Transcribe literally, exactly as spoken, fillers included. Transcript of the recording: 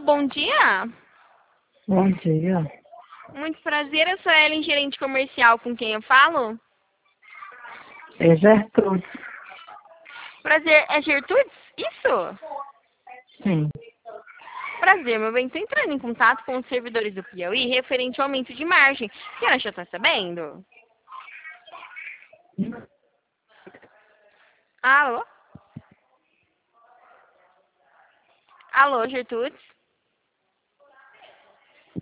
bom dia. Bom dia. Muito prazer, eu sou a Ellen, gerente comercial, com quem eu falo? É Gertrude. Prazer, é Gertrudes? Isso? Sim. Prazer, meu bem, estou entrando em contato com os servidores do Piauí referente ao aumento de margem. A senhora já está sabendo? Alô? Alô, Gertrudes?